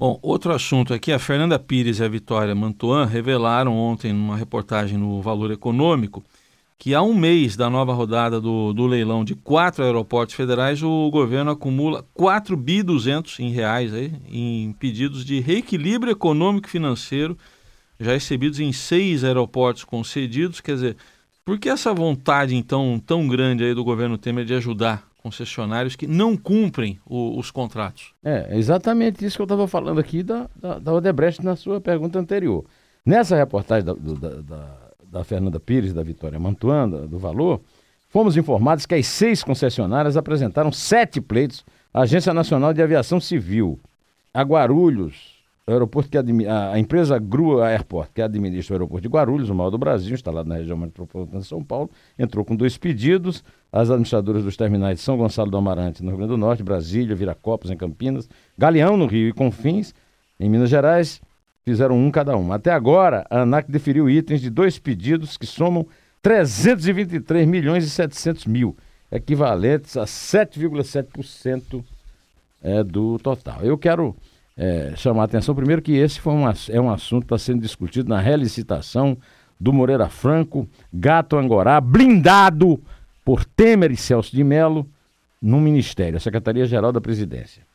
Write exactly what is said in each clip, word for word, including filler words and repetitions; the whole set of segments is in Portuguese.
Bom, outro assunto aqui, a Fernanda Pires e a Vitória Mantuan revelaram ontem numa reportagem no Valor Econômico que há um mês da nova rodada do, do leilão de quatro aeroportos federais, o governo acumula quatro bilhões e duzentos em reais aí, em pedidos de reequilíbrio econômico e financeiro já recebidos em seis aeroportos concedidos. Quer dizer, por que essa vontade então tão grande aí do governo Temer de ajudar concessionários que não cumprem o, os contratos? É exatamente isso que eu estava falando aqui da, da, da Odebrecht na sua pergunta anterior. Nessa reportagem da, do, da, da, da Fernanda Pires e da Vitória Mantuan, da, do Valor, fomos informados que as seis concessionárias apresentaram sete pleitos à Agência Nacional de Aviação Civil, a Guarulhos, o aeroporto que admi- a, a empresa Grua Airport, que administra o aeroporto de Guarulhos, o maior do Brasil, instalado na região metropolitana de São Paulo, entrou com dois pedidos. As administradoras dos terminais de São Gonçalo do Amarante, no Rio Grande do Norte, Brasília, Viracopos, em Campinas, Galeão, no Rio, e Confins, em Minas Gerais, fizeram um cada um. Até agora, a ANAC deferiu itens de dois pedidos que somam trezentos e vinte e três milhões e setecentos mil, equivalentes a sete vírgula sete por cento é, do total. Eu quero é, chamar a atenção, primeiro, que esse foi um, é um assunto que está sendo discutido na relicitação do Moreira Franco, Gato Angorá, blindado por Temer e Celso de Mello no Ministério, a Secretaria-Geral da Presidência.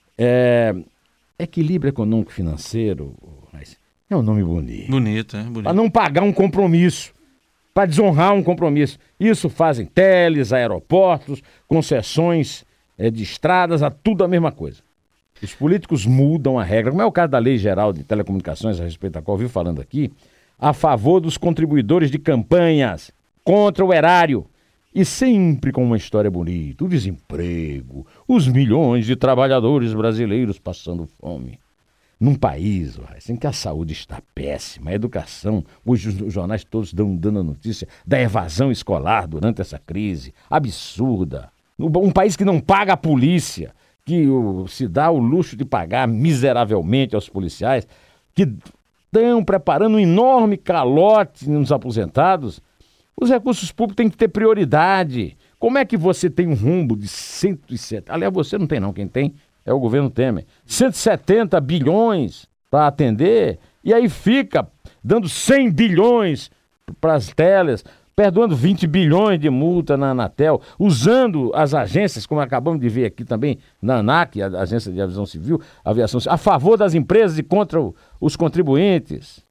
É, equilíbrio econômico financeiro, é um nome bonito. Bonito, é? Bonito. Para não pagar um compromisso, para desonrar um compromisso. Isso fazem teles, aeroportos, concessões é, de estradas, a tudo a mesma coisa. Os políticos mudam a regra, como é o caso da Lei Geral de Telecomunicações, a respeito da qual eu vi falando aqui, a favor dos contribuidores de campanhas, contra o erário. E sempre com uma história bonita, o desemprego, os milhões de trabalhadores brasileiros passando fome. Num país em que a saúde está péssima, a educação, hoje os jornais todos dão, dando a notícia da evasão escolar durante essa crise, absurda. Um país que não paga a polícia, que o, se dá o luxo de pagar miseravelmente aos policiais, que estão preparando um enorme calote nos aposentados. Os recursos públicos têm que ter prioridade. Como é que você tem um rombo de cento e setenta... Aliás, você não tem não, quem tem é o governo Temer. cento e setenta bilhões para atender, e aí fica dando cem bilhões para as teles, perdoando vinte bilhões de multa na Anatel, usando as agências, como acabamos de ver aqui também, na ANAC, a Agência de Aviação Civil, aviação, a favor das empresas e contra o, os contribuintes.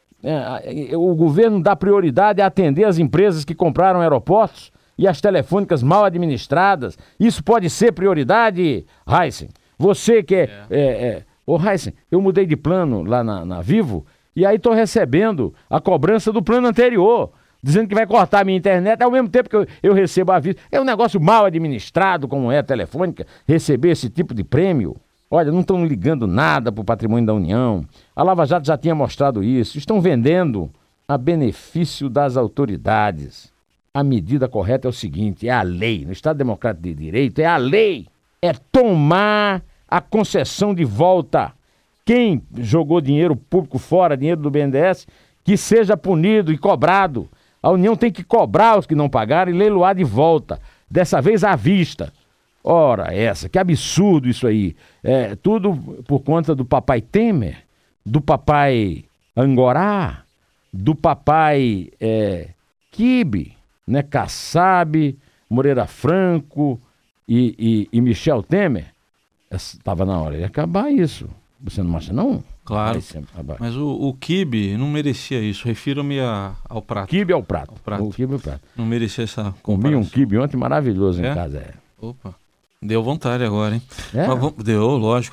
É, o governo dá prioridade a atender as empresas que compraram aeroportos e as telefônicas mal administradas. Isso pode ser prioridade, Heisen? Você que é... é. é, é Ô, Heisen, eu mudei de plano lá na, na Vivo e aí estou recebendo a cobrança do plano anterior, dizendo que vai cortar a minha internet ao mesmo tempo que eu, eu recebo aviso. É um negócio mal administrado, como é a telefônica, receber esse tipo de prêmio. Olha, não estão ligando nada para o patrimônio da União. A Lava Jato já tinha mostrado isso. Estão vendendo a benefício das autoridades. A medida correta é o seguinte, é a lei. No Estado Democrático de Direito, é a lei. É tomar a concessão de volta. Quem jogou dinheiro público fora, dinheiro do B N D E S, que seja punido e cobrado. A União tem que cobrar os que não pagaram e leiloar de volta. Dessa vez à vista. Ora, essa, que absurdo isso aí. É, tudo por conta do papai Temer, do papai Angorá, do papai é, Kibe, né, Kassab, Moreira Franco e, e, e Michel Temer. Estava na hora de acabar isso. Você não acha, não? Claro, mas o, o Kibe não merecia isso. Refiro-me a, ao prato. Kibe ao prato. Ao prato. O Kibe ao prato. Não merecia essa comparação. Comi um Kibe ontem maravilhoso é? em casa. É. Opa. Deu vontade agora, hein? É? Mas, deu, lógico.